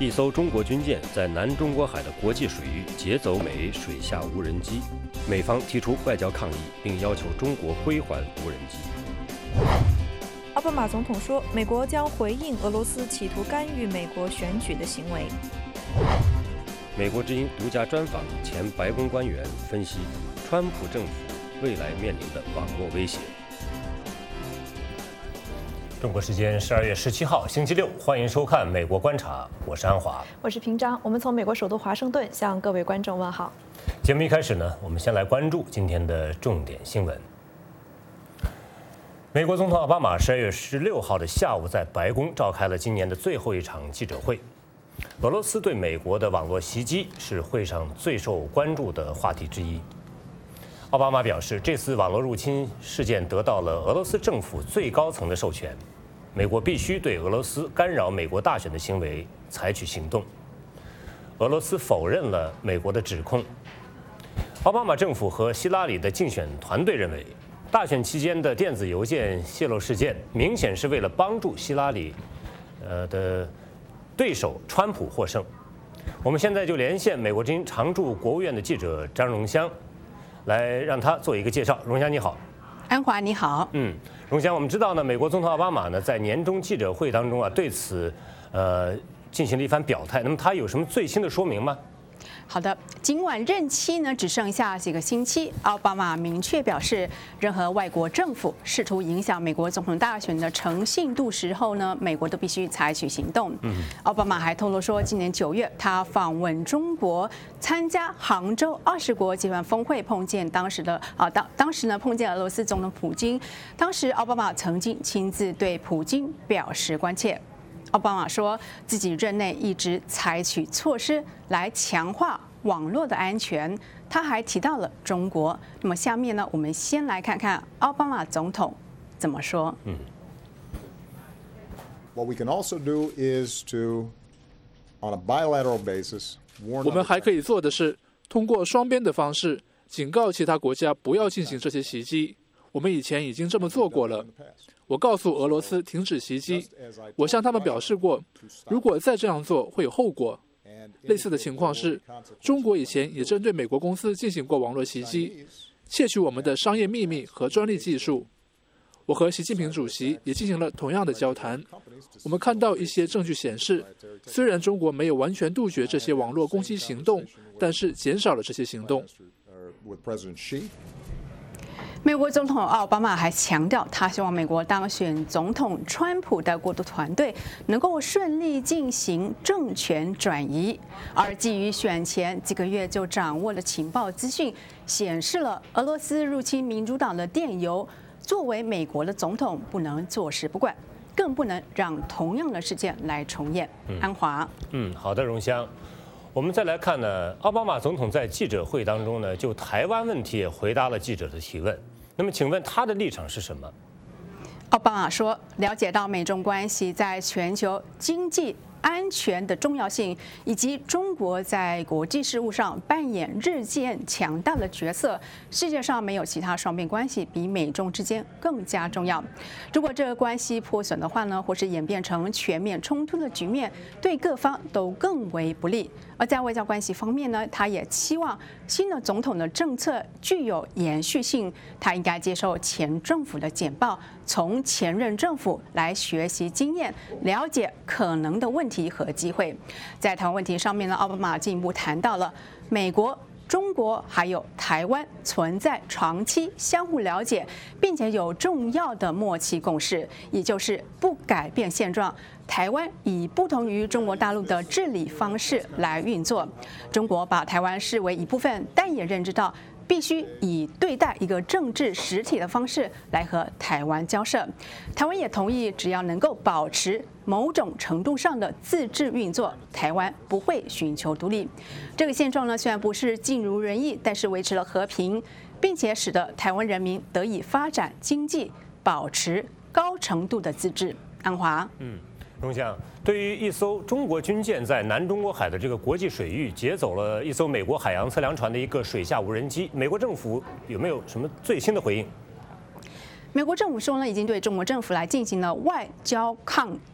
一艘中国军舰在南中国海的国际水域劫走美水下无人机，美方提出外交抗议，并要求中国归还无人机。 奥巴马总统说，美国将回应俄罗斯企图干预美国选举的行为。 美国之音独家专访前白宫官员，分析川普政府未来面临的网络威胁。中国时间12月17号星期六，欢迎收看《美国观察》，我是安华， 我是平章。我们从美国首都华盛顿向各位观众问好。 节目一开始呢，我们先来关注今天的重点新闻。美国总统奥巴马12月16号的下午在白宫召开了今年的最后一场记者会。俄罗斯对美国的网络袭击是会上最受关注的话题之一。奥巴马表示，这次网络入侵事件得到了俄罗斯政府最高层的授权，美国必须对俄罗斯干扰美国大选的行为采取行动。俄罗斯否认了美国的指控。奥巴马政府和希拉里的竞选团队认为，大选期间的电子邮件泄露事件明显是为了帮助希拉里的对手川普获胜。我们现在就连线美国之音常驻国务院的记者张荣香，来让他做一个介绍。荣香你好。 安华你好。 荣香，我们知道呢，美国总统奥巴马呢在年终记者会当中啊，对此进行了一番表态。那么他有什么最新的说明吗？ 好的，尽管任期呢只剩下几个星期，奥巴马明确表示，任何外国政府试图影响美国总统大选的诚信度时候呢，美国都必须采取行动。奥巴马还透露说，今年9月他访问中国，参加杭州20国集团峰会，碰见当时呢碰见俄罗斯总统普京，当时奥巴马曾经亲自对普京表示关切。奥巴马说自己任内一直采取措施来强化网络的安全，他还提到了中国。那么下面呢，我们先来看看奥巴马总统怎么说。 What we can also do is to, on a bilateral basis, warn. 我们还可以做的是，通过双边的方式警告其他国家不要进行这些袭击。我们以前已经这么做过了。我告诉俄罗斯停止袭击，我向他们表示过，如果再这样做会有后果。类似的情况是，中国以前也针对美国公司进行过网络袭击，窃取我们的商业秘密和专利技术。我和习近平主席也进行了同样的交谈。我们看到一些证据显示，虽然中国没有完全杜绝这些网络攻击行动，但是减少了这些行动。 美国总统奥巴马还强调，他希望美国当选总统川普的过渡团队能够顺利进行政权转移。而基于选前几个月就掌握的情报资讯，显示了俄罗斯入侵民主党的电邮，作为美国的总统不能坐视不管，更不能让同样的事件来重演。安华。 好的，荣香。我们再来看呢，奥巴马总统在记者会当中呢，就台湾问题也回答了记者的提问。那么，请问他的立场是什么？ 奥巴马说，了解到美中关系在全球经济安全的重要性，以及中国在国际事务上扮演日渐强大的角色，世界上没有其他双边关系比美中之间更加重要。如果这个关系破损的话呢，或是演变成全面冲突的局面，对各方都更为不利。而在外交关系方面呢，他也期望新的总统的政策具有延续性，他应该接受前政府的简报，从前任政府来学习经验，了解可能的问题和机会。在台湾问题上面呢，奥巴马进一步谈到了美国、中国还有台湾存在长期相互了解，并且有重要的默契共识，也就是不改变现状。台湾以不同于中国大陆的治理方式来运作，中国把台湾视为一部分，但也认知到必须以对待一个政治实体的方式来和台湾交涉。台湾也同意，只要能够保持某种程度上的自治运作，台湾不会寻求独立。这个现状呢，虽然不是尽如人意，但是维持了和平，并且使得台湾人民得以发展经济，保持高程度的自治。安华。 荣香，对于一艘中国军舰在南中国海的这个国际水域劫走了一艘美国海洋测量船的一个水下无人机，美国政府有没有什么最新的回应？ 美国政府说呢，已经对中国政府来进行了外交抗议，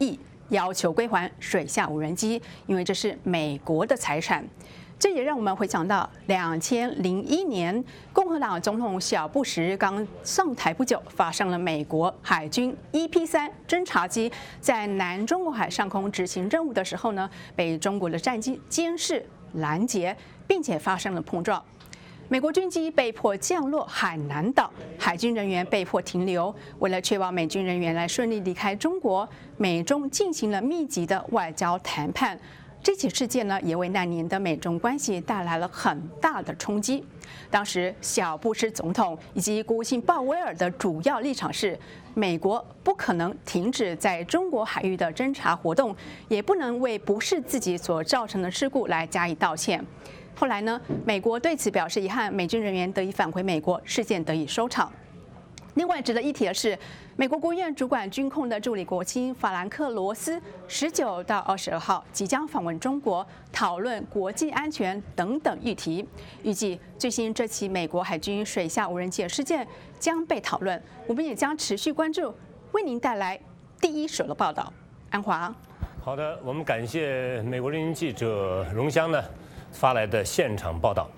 要求归还水下无人机，因为这是美国的财产。这也让我们回想到2001年，共和党总统小布什刚上台不久，发生了美国海军 EP-3侦察机在南中国海上空执行任务的时候呢，被中国的战机监视拦截，并且发生了碰撞。美国军机被迫降落海南岛，海军人员被迫停留。为了确保美军人员来顺利离开中国，美中进行了密集的外交谈判。这起事件呢，也为那年的美中关系带来了很大的冲击。当时，小布什总统以及国务卿鲍威尔的主要立场是，美国不可能停止在中国海域的侦察活动，也不能为不是自己所造成的事故来加以道歉。后来呢，美国对此表示遗憾，美军人员得以返回美国，事件得以收场。另外值得一提的是，美国国务院主管军控的助理国务卿法兰克罗斯19到22号即将访问中国，讨论国际安全等等议题。预计最新这起美国海军水下无人机的事件将被讨论，我们也将持续关注，为您带来第一手的报道。安华， 好的，我们感谢美国之音记者荣香呢发来的现场报道。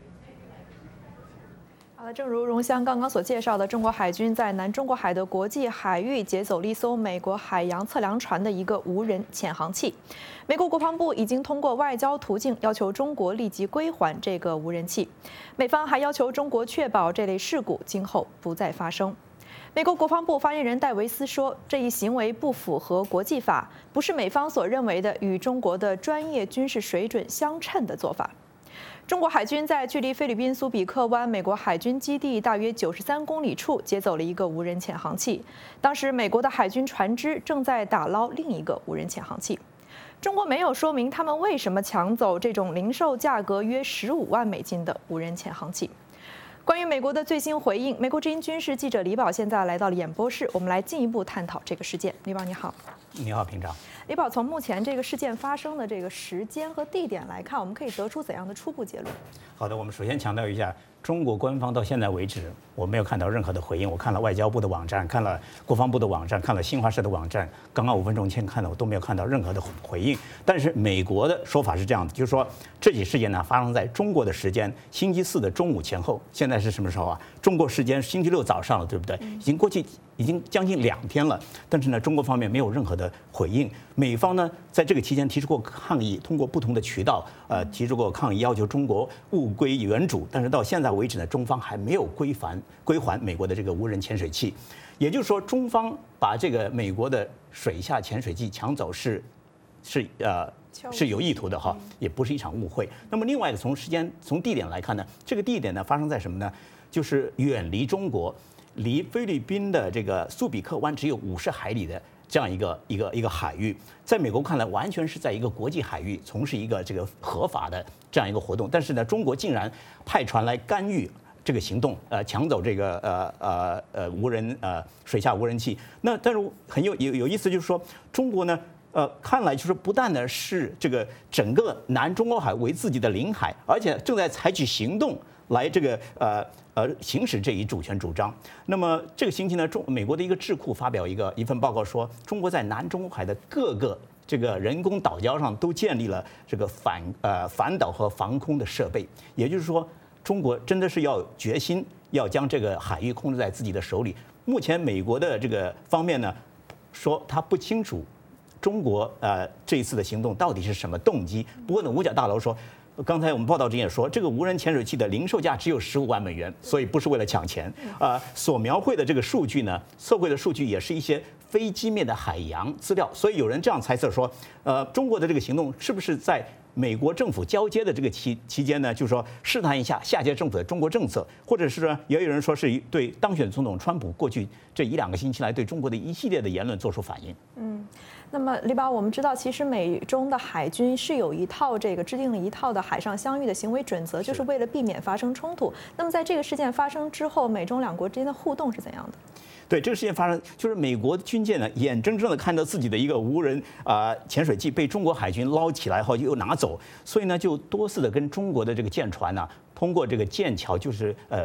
正如荣香刚刚所介绍的，中国海军在南中国海的国际海域劫走了一艘美国海洋测量船的一个无人潜航器。美国国防部已经通过外交途径要求中国立即归还这个无人器，美方还要求中国确保这类事故今后不再发生。美国国防部发言人戴维斯说，这一行为不符合国际法，不是美方所认为的与中国的专业军事水准相称的做法。中国海军在距离菲律宾苏比克湾美国海军基地大约93公里处劫走了一个无人潜航器，当时美国的海军船只正在打捞另一个无人潜航器。中国没有说明他们为什么抢走这种零售价格约15万美金的无人潜航器。关于美国的最新回应，美国之音军事记者李宝现在来到了演播室，我们来进一步探讨这个事件。李宝你好。 你好，平常。 李宝，从目前这个事件发生的这个时间和地点来看，我们可以得出怎样的初步结论？ 好的，我们首先强调一下，中国官方到现在为止，我没有看到任何的回应。我看了外交部的网站，看了国防部的网站，看了新华社的网站，刚刚5分钟前看了，我都没有看到任何的回应。但是美国的说法是这样的，就是说这起事件呢发生在中国的时间星期4的中午前后。现在是什么时候啊？中国时间星期6早上了，对不对？已经将近2天了，但是呢，中国方面没有任何的回应。美方呢，在这个期间提出过抗议，通过不同的渠道，提出过抗议，要求中国物归原主。但是到现在为止呢，中方还没有归还美国的这个无人潜水器。也就是说，中方把这个美国的水下潜水器抢走是有意图的哈，也不是一场误会。那么另外一个从地点来看呢，这个地点呢发生在什么呢？就是远离中国。离菲律宾的这个苏比克湾只有50海里的这样一个海域，在美国看来完全是在一个国际海域从事一个这个合法的这样一个活动，但是呢，中国竟然派船来干预这个行动，抢走这个水下无人器。那但是很有意思，就是说中国呢，看来就是不但呢是这个整个南中国海为自己的领海，而且正在采取行动来这个行使这一主权主张。那么这个星期呢，美国的一个智库发表一份报告说，中国在南中国海的各个这个人工岛礁上都建立了这个反导和防空的设备。也就是说，中国真的是要决心要将这个海域控制在自己的手里。目前美国的这个方面呢，说他不清楚中国这一次的行动到底是什么动机。不过呢，五角大楼说，刚才我们报道中也说，这个无人潜水器的零售价只有15万美元，所以不是为了抢钱。所描绘的这个数据呢，测绘的数据也是一些非机面的海洋资料，所以有人这样猜测说，中国的这个行动是不是在美国政府交接的这个期间呢，就是说试探一下下届政府的中国政策，或者是说也有人说是对当选总统川普过去这1-2个星期来对中国的一系列的言论做出反应。 那么李宝，我们知道其实美中的海军是有一套制定了一套的海上相遇的行为准则，就是为了避免发生冲突。那么在这个事件发生之后，美中两国之间的互动是怎样的？ 对，这个事件发生，就是美国军舰呢，眼睁睁的看到自己的一个无人潜水器被中国海军捞起来后又拿走，所以呢，就多次的跟中国的这个舰船呢，通过这个剑桥，就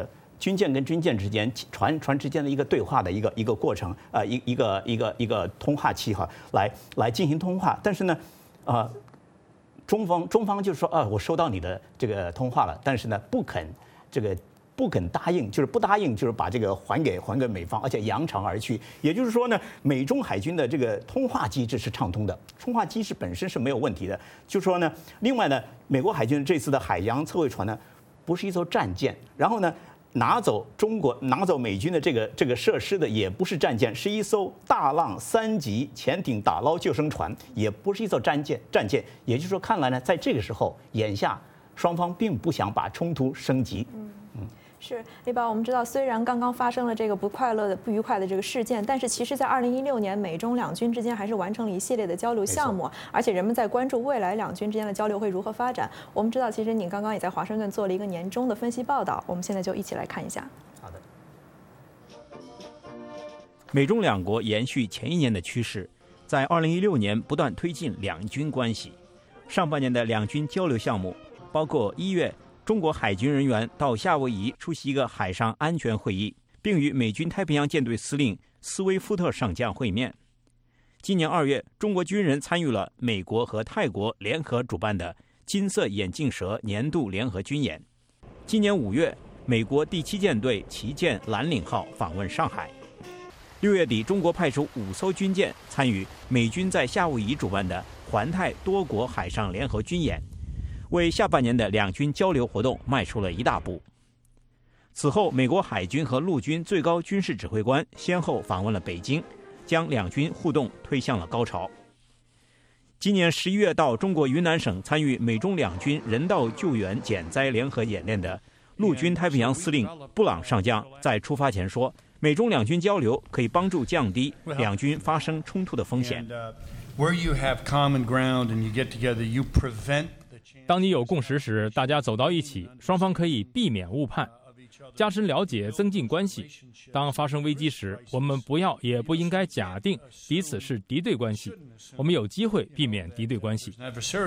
军舰跟军舰之间、船之间的一个对话的一个过程，一个通话器哈，来进行通话。但是呢，中方就说我收到你的这个通话了，但是呢不肯答应，就是不答应，就是把这个还给美方，而且扬长而去。也就是说呢，美中海军的这个通话机制是畅通的，通话机制本身是没有问题的。就是说呢，另外呢，美国海军这次的海洋测绘船呢，不是一艘战舰，然后呢，拿走美军的这个设施的也不是战舰，是一艘大浪3级潜艇打捞救生船，也不是一艘战舰。也就是说，看来呢，在这个时候，眼下双方并不想把冲突升级。 是，李宝，我们知道，虽然刚刚发生了这个不愉快的这个事件，但是其实，在2016年，美中两军之间还是完成了一系列的交流项目，而且人们在关注未来两军之间的交流会如何发展。我们知道，其实你刚刚也在华盛顿做了一个年终的分析报道，我们现在就一起来看一下。 好的。 美中两国延续前一年的趋势，在2016年不断推进两军关系。上半年的两军交流项目包括1月。中国海军人员到夏威夷出席一个海上安全会议，并与美军太平洋舰队司令斯威夫特上将会面。今年2月，中国军人参与了美国和泰国联合主办的金色眼镜蛇年度联合军演。今年5月，美国第7舰队旗舰蓝岭号访问上海。6月底，中国派出5艘军舰参与美军在夏威夷主办的环太多国海上联合军演。为下半年的两军交流活动迈出了一大步。此后，美国海军和陆军最高军事指挥官先后访问了北京，将两军互动推向了高潮。今年11月到中国云南省参与美中两军人道救援减灾联合演练的陆军太平洋司令布朗上将在出发前说，美中两军交流可以帮助降低两军发生冲突的风险。 当你有共识时，大家走到一起，双方可以避免误判，加深了解，增进关系。当发生危机时，我们不要也不应该假定彼此是敌对关系，我们有机会避免敌对关系。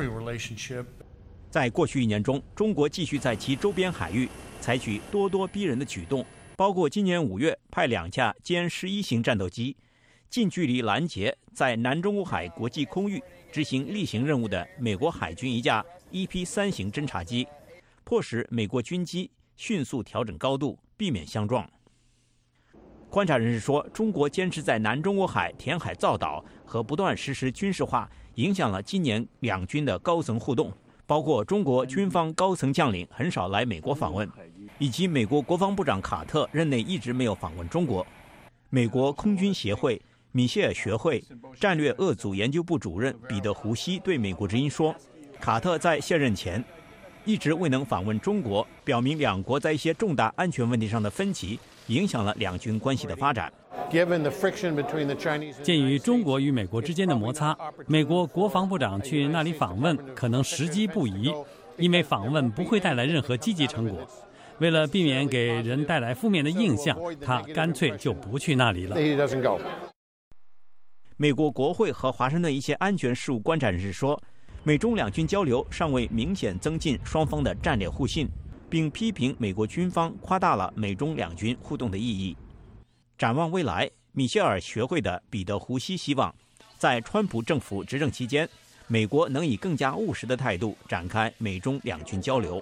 在过去1年中，中国继续在其周边海域采取咄咄逼人的举动，包括今年5月派2架歼11型战斗机近距离拦截在南中国海国际空域执行例行任务的美国海军一架EP3型侦察机，迫使美国军机迅速调整高度，避免相撞。观察人士说，中国坚持在南中国海填海造岛和不断实施军事化，影响了今年两军的高层互动，包括中国军方高层将领很少来美国访问，以及美国国防部长卡特任内一直没有访问中国。美国空军协会米歇尔学会战略俄组研究部主任彼得·胡西对美国之音说，卡特在卸任前一直未能访问中国，表明两国在一些重大安全问题上的分歧影响了两军关系的发展。 鉴于中国与美国之间的摩擦，美国国防部长去那里访问可能时机不宜，因为访问不会带来任何积极成果。为了避免给人带来负面的印象，他干脆就不去那里了。 美国国会和华盛顿一些安全事务观察人士说，美中两军交流尚未明显增进双方的战略互信，并批评美国军方夸大了美中两军互动的意义。展望未来，米歇尔学会的彼得·胡西希望，在川普政府执政期间，美国能以更加务实的态度展开美中两军交流。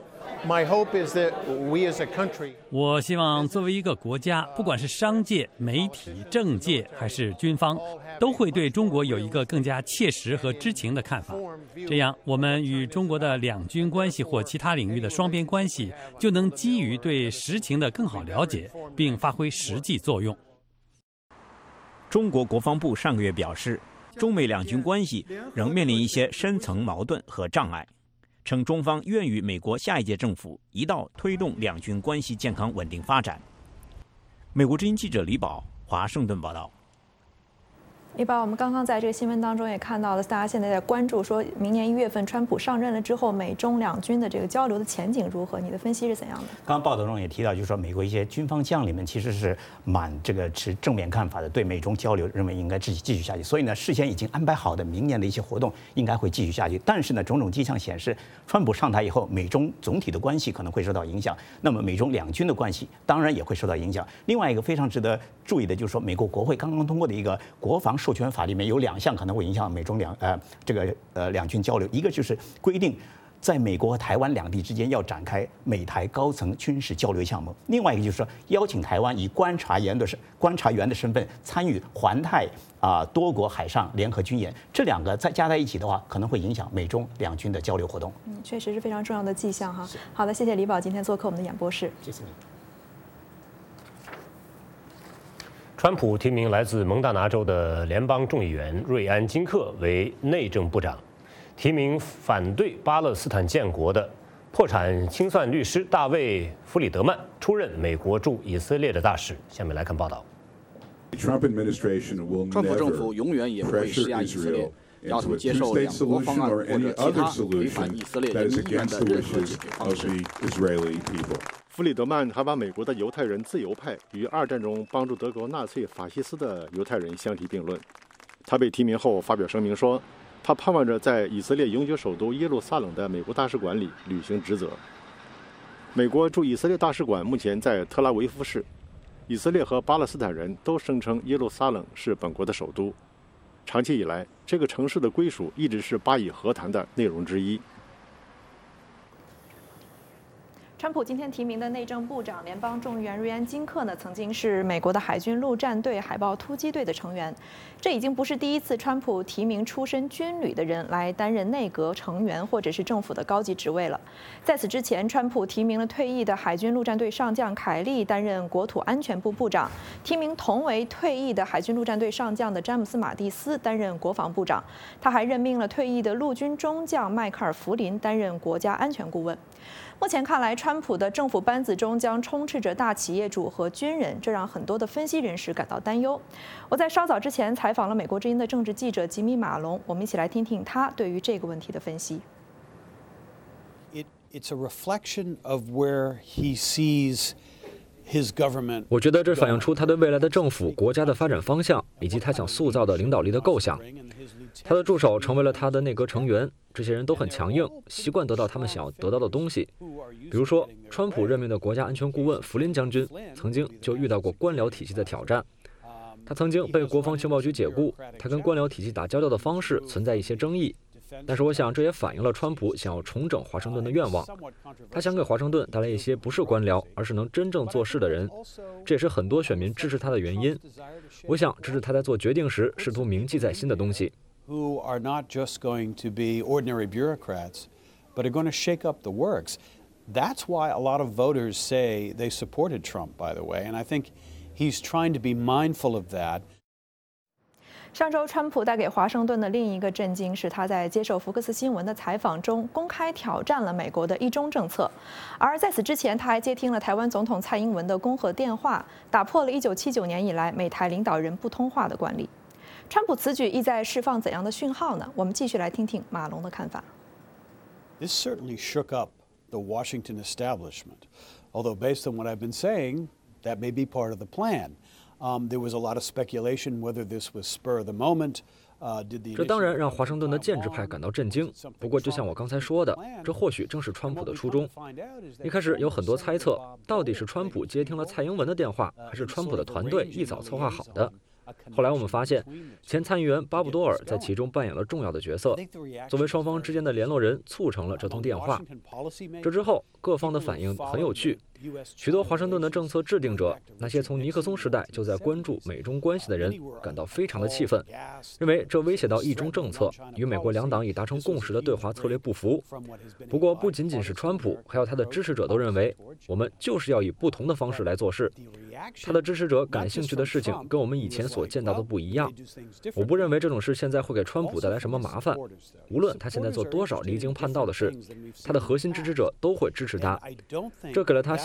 我希望作为一个国家，不管是商界、媒体、政界还是军方，都会对中国有一个更加切实和知情的看法。这样，我们与中国的两军关系或其他领域的双边关系，就能基于对实情的更好了解，并发挥实际作用。 中国国防部上个月表示，中美两军关系仍面临一些深层矛盾和障碍，称中方愿与美国下一届政府一道推动两军关系健康稳定发展。美国之音记者李宝华盛顿报道。 一般我们刚刚在这个新闻当中也看到了，大家现在在关注说明年1月份川普上任了之后，美中两军的这个交流的前景如何？你的分析是怎样的？ 刚刚报道中也提到，就是说美国一些军方将领们其实是持正面看法的，对美中交流认为应该继续下去。所以呢，事先已经安排好的明年的一些活动应该会继续下去。但是呢，种种迹象显示，川普上台以后，美中总体的关系可能会受到影响。那么美中两军的关系当然也会受到影响。另外一个非常值得注意的就是说，美国国会刚刚通过的一个国防授权法里面有2项可能会影响美中两军交流，一个就是规定在美国和台湾两地之间要展开美台高层军事交流项目，另外一个就是说邀请台湾以观察员的身份参与环太多国海上联合军演，这2个再加在一起的话，可能会影响美中两军的交流活动。 确实是非常重要的迹象哈。好的，谢谢李宝今天做客我们的演播室。 谢谢你。 川普提名来自蒙大拿州的联邦众议员瑞安·金克为内政部长，提名反对巴勒斯坦建国的破产清算律师大卫·弗里德曼出任美国驻以色列的大使。下面来看报道。 川普政府永远也不会施压以色列，要他们接受两国方案或者其他违反以色列人民意愿的任何解决方式。 弗里德曼还把美国的犹太人自由派与2战中帮助德国纳粹法西斯的犹太人相提并论。他被提名后发表声明说，他盼望着在以色列永久首都耶路撒冷的美国大使馆里履行职责。美国驻以色列大使馆目前在特拉维夫市，以色列和巴勒斯坦人都声称耶路撒冷是本国的首都。长期以来，这个城市的归属一直是巴以和谈的内容之一。 川普今天提名的内政部长、联邦众议员瑞安·金克呢，曾经是美国的海军陆战队海豹突击队的成员。这已经不是第一次川普提名出身军旅的人来担任内阁成员或者是政府的高级职位了。在此之前，川普提名了退役的海军陆战队上将凯利担任国土安全部部长，提名同为退役的海军陆战队上将的詹姆斯·马蒂斯担任国防部长。他还任命了退役的陆军中将迈克尔·弗林担任国家安全顾问。目前看来，川普的政府班子中将充斥着大企业主和军人，这让很多的分析人士感到担忧。我在稍早之前采访了美国之音的政治记者吉米·马龙，我们一起来听听他对于这个问题的分析。 It's a reflection of where he sees his government. 我觉得这反映出他对未来的政府、国家的发展方向，以及他想塑造的领导力的构想。他的助手成为了他的内阁成员，这些人都很强硬，习惯得到他们想要得到的东西。比如说，川普任命的国家安全顾问弗林将军，曾经就遇到过官僚体系的挑战。他曾经被国防情报局解雇，他跟官僚体系打交道的方式存在一些争议。但是我想，这也反映了川普想要重整华盛顿的愿望。他想给华盛顿带来一些不是官僚，而是能真正做事的人。这也是很多选民支持他的原因。我想，这是他在做决定时试图铭记在心的东西。 Who are not just going to be ordinary bureaucrats, but are going to shake up the works. That's why a lot of voters say they supported Trump, by the way, and I think he's trying to be mindful of that. 上周，川普带给华盛顿的另一个震惊是，他在接受福克斯新闻的采访中公开挑战了美国的一中政策。而在此之前，他还接听了台湾总统蔡英文的恭贺电话，打破了1979年以来美台领导人不通话的惯例。川普此举意在释放怎样的讯号呢？我们继续来听听马龙的看法。 This certainly shook up the Washington establishment, although based on what I've been saying, that may be part of the plan. There was a lot of speculation whether this was spur of the moment. 这当然让华盛顿的建制派感到震惊。不过，就像我刚才说的，这或许正是川普的初衷。一开始有很多猜测，到底是川普接听了蔡英文的电话，还是川普的团队一早策划好的？后来我们发现，前参议员巴布多尔在其中扮演了重要的角色，作为双方之间的联络人，促成了这通电话。这之后，各方的反应很有趣。许多华盛顿的政策制定者，那些从尼克松时代就在关注美中关系的人，感到非常的气愤，认为这威胁到一中政策，与美国两党已达成共识的对华策略不符。不过，不仅仅是川普，还有他的支持者都认为，我们就是要以不同的方式来做事。他的支持者感兴趣的事情跟我们以前所见到的不一样。我不认为这种事现在会给川普带来什么麻烦。无论他现在做多少离经叛道的事，他的核心支持者都会支持他。这给了他相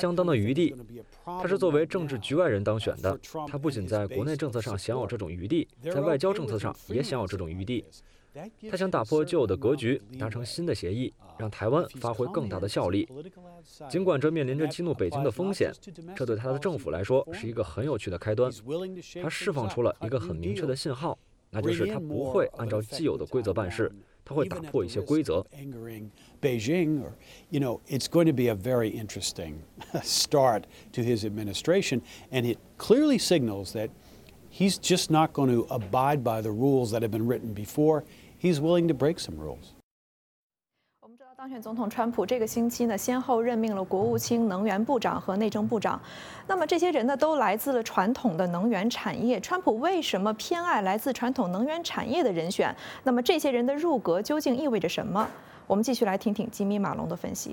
相当的余地。他是作为政治局外人当选的，他不仅在国内政策上享有这种余地，在外交政策上也享有这种余地。他想打破旧有的格局，达成新的协议，让台湾发挥更大的效力。尽管这面临着激怒北京的风险，这对他的政府来说是一个很有趣的开端。他释放出了一个很明确的信号，那就是他不会按照既有的规则办事，他会打破一些规则。 Beijing, or, it's going to be a very interesting start to his administration, and it clearly signals that he's just not going to abide by the rules that have been written before. He's willing to break some rules. 我们知道，当选总统川普这个星期呢，先后任命了国务卿、能源部长和内政部长。那么这些人呢，都来自了传统的能源产业。川普为什么偏爱来自传统能源产业的人选？那么这些人的入阁究竟意味着什么？我们继续来听听吉米·马龙的分析。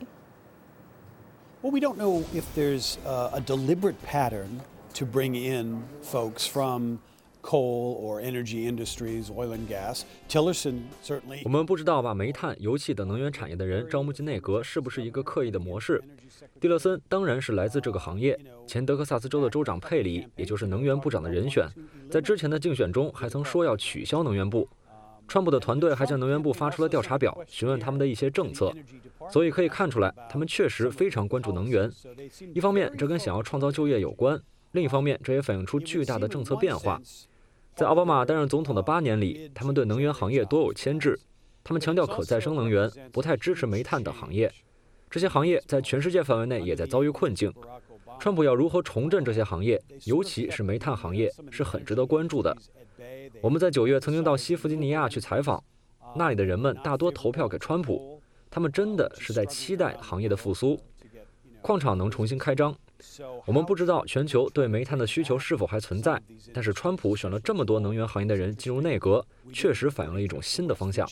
Well, we don't know if there's a deliberate pattern to bring in folks from coal or energy industries, oil and gas. Tillerson certainly. 我们不知道把煤炭、油气等能源产业的人招募进内阁是不是一个刻意的模式。蒂勒森当然是来自这个行业。前德克萨斯州的州长佩里，也就是能源部长的人选，在之前的竞选中还曾说要取消能源部。川普的团队还向能源部发出了调查表，询问他们的一些政策。所以可以看出来，他们确实非常关注能源。一方面，这跟想要创造就业有关；另一方面，这也反映出巨大的政策变化。在奥巴马担任总统的8年里，他们对能源行业多有牵制。他们强调可再生能源，不太支持煤炭等行业。这些行业在全世界范围内也在遭遇困境。川普要如何重振这些行业，尤其是煤炭行业，是很值得关注的。我们在9月曾经到西弗吉尼亚去采访，那里的人们大多投票给川普，他们真的是在期待行业的复苏，矿场能重新开张。我们不知道全球对煤炭的需求是否还存在，但是川普选了这么多能源行业的人进入内阁，确实反映了一种新的方向。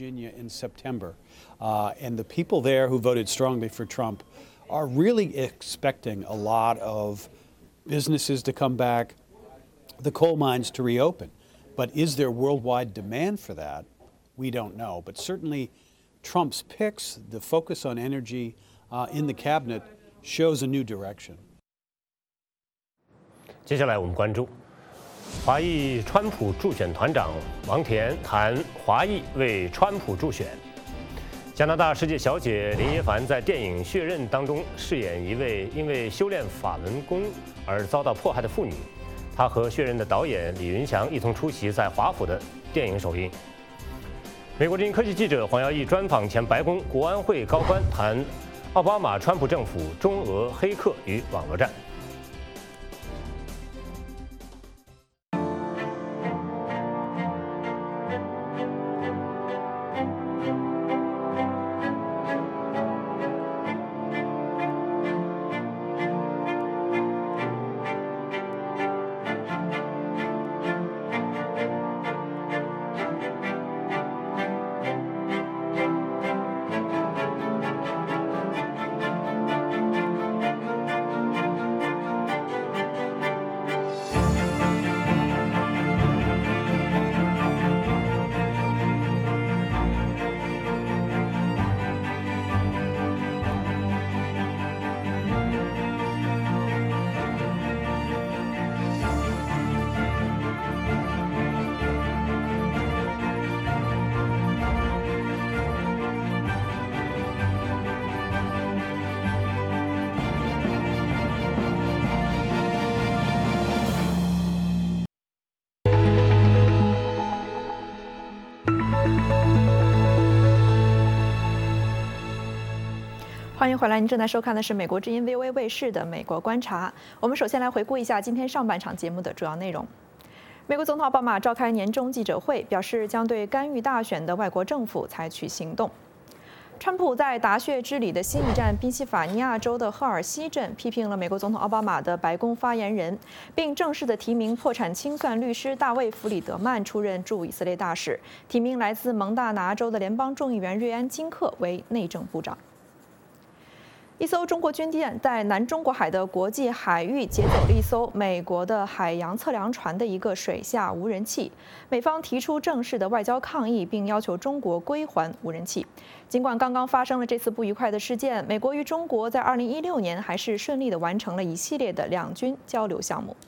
And the people there who voted strongly for Trump are really expecting a lot of businesses to come back, the coal mines to reopen. But is there worldwide demand for that? We don't know. But certainly Trump's picks, the focus on energy in the cabinet, shows a new direction. 接下来我们关注华裔川普助选团长王田谈华裔为川普助选。加拿大世界小姐林耶凡在电影《血刃》当中饰演一位因为修炼法轮功而遭到迫害的妇女。她和《血刃》的导演李云祥一同出席在华府的电影首映。美国之音科技记者黄耀义专访前白宫国安会高官，谈奥巴马川普政府中俄黑客与网络战。 欢迎回来，您正在收看的是美国之音 VOA 卫视的《美国观察》。我们首先来回顾一下今天上半场节目的主要内容。美国总统奥巴马召开年终记者会，表示将对干预大选的外国政府采取行动。川普在达血之里的新一站宾夕法尼亚州的赫尔西镇批评了美国总统奥巴马的白宫发言人，并正式的提名破产清算律师大卫·弗里德曼出任驻以色列大使，提名来自蒙大拿州的联邦众议员瑞安·金克为内政部长。 一艘中国军舰在南中国海的国际海域劫走了一艘美国的海洋测量船的一个水下无人器，美方提出正式的外交抗议，并要求中国归还无人器。尽管刚刚发生了这次不愉快的事件，美国与中国在2016年还是顺利地完成了一系列的两军交流项目。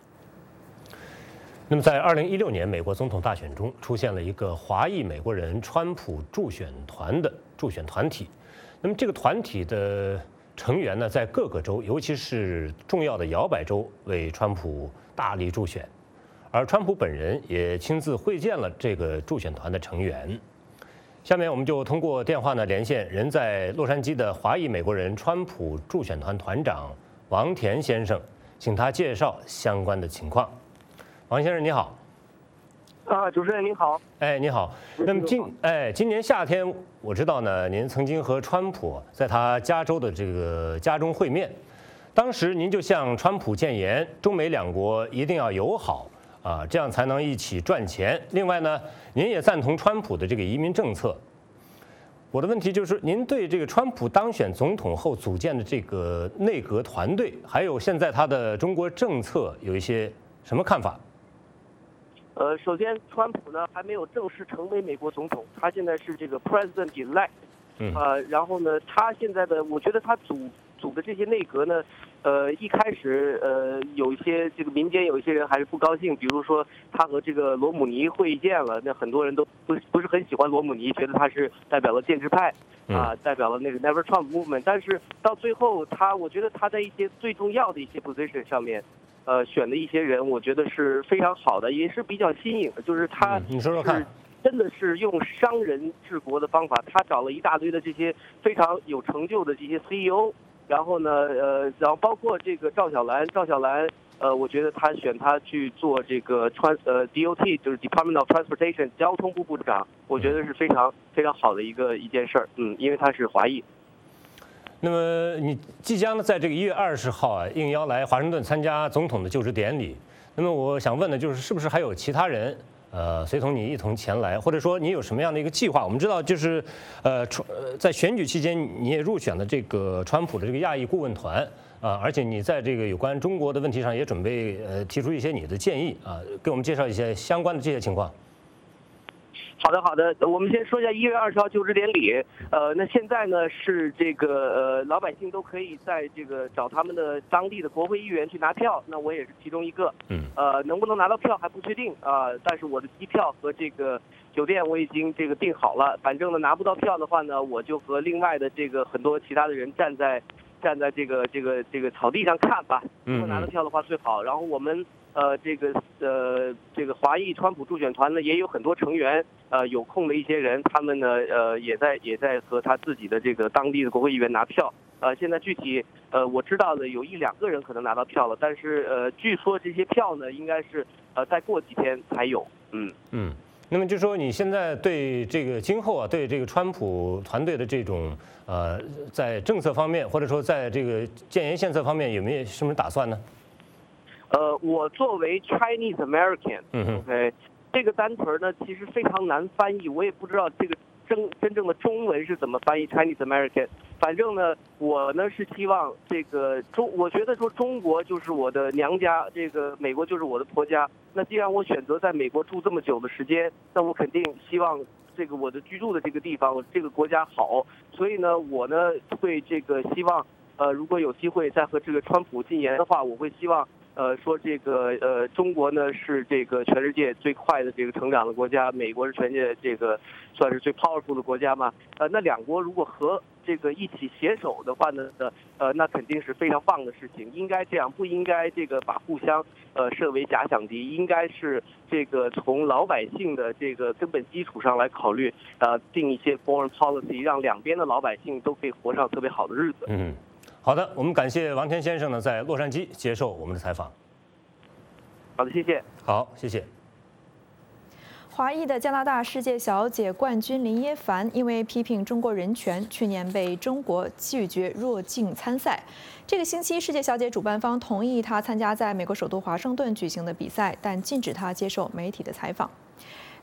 那么，在2016年美国总统大选中，出现了一个华裔美国人川普助选团的助选团体。那么这个团体的成员呢，在各个州，尤其是重要的摇摆州，为川普大力助选，而川普本人也亲自会见了这个助选团的成员。下面我们就通过电话呢连线人在洛杉矶的华裔美国人川普助选团团长王田先生，请他介绍相关的情况。王先生你好。 主持人您好。 你好。那么今年夏天，我知道呢，您曾经和川普在他加州的这个家中会面，当时您就向川普建言，中美两国一定要友好啊，这样才能一起赚钱。另外呢，您也赞同川普的这个移民政策。我的问题就是，您对这个川普当选总统后组建的这个内阁团队，还有现在他的中国政策有一些什么看法？ 首先，川普呢还没有正式成为美国总统，他现在是这个 President elect，然后呢，他现在的我觉得他组的这些内阁呢，一开始有一些这个民间有一些人还是不高兴，比如说他和这个罗姆尼会见了，那很多人都不是很喜欢罗姆尼，觉得他是代表了建制派代表了那个 Never Trump Movement， 但是到最后我觉得他在一些最重要的一些 position 上面。选的一些人，我觉得是非常好的，也是比较新颖的。就是他， 你说说看， 真的是用商人治国的方法。他找了一大堆的这些非常有成就的这些 CEO， 然后呢，然后包括这个赵小兰，我觉得他选他去做这个DOT， 就是 Department of Transportation 交通部部长，我觉得是非常非常好的一件事儿。因为他是华裔。 那么你即将呢，在这个1月20号应邀来华盛顿参加总统的就职典礼。那么我想问的就是，是不是还有其他人随同你一同前来，或者说你有什么样的一个计划？我们知道，就是在选举期间你也入选了这个川普的这个亚裔顾问团而且你在这个有关中国的问题上也准备提出一些你的建议给我们介绍一些相关的这些情况。 好的，我们先说一下1月20号就职典礼。那现在呢是这个老百姓都可以在这个找他们的当地的国会议员去拿票，那我也是其中一个。能不能拿到票还不确定但是我的机票和这个酒店我已经这个订好了。反正呢拿不到票的话呢，我就和另外的这个很多其他的人站在这个草地上看吧。如果拿到票的话最好。然后我们这个华裔川普助选团呢也有很多成员，有空的一些人，他们呢也在和他自己的这个当地的国会议员拿票。现在具体我知道的有1-2个人可能拿到票了，但是据说这些票呢应该是再过几天才有。 那么就说你现在对这个今后对这个川普团队的这种在政策方面，或者说在这个建言献策方面有没有什么打算呢？ 我作为 Chinese American，OK，这个单词呢其实非常难翻译，我也不知道这个真正的中文是怎么翻译 Chinese American。反正呢，我呢是希望这个我觉得说中国就是我的娘家，这个美国就是我的婆家。那既然我选择在美国住这么久的时间，那我肯定希望这个我的居住的这个地方，这个国家好。所以呢，我呢会这个希望如果有机会再和这个川普进言的话，我会希望。说这个中国呢是这个全世界最快的这个成长的国家，美国是全世界这个算是最 powerful 的国家嘛。那两国如果和这个一起携手的话呢，那肯定是非常棒的事情。应该这样，不应该这个把互相设为假想敌，应该是这个从老百姓的这个根本基础上来考虑，定一些 foreign policy， 让两边的老百姓都可以活上特别好的日子。 好的，我们感谢王田先生呢在洛杉矶接受我们的采访。 好的，谢谢。 好，谢谢。 华裔的加拿大世界小姐冠军林耶凡因为批评中国人权，去年被中国拒绝入境参赛。这个星期，世界小姐主办方同意她参加在美国首都华盛顿举行的比赛，但禁止她接受媒体的采访。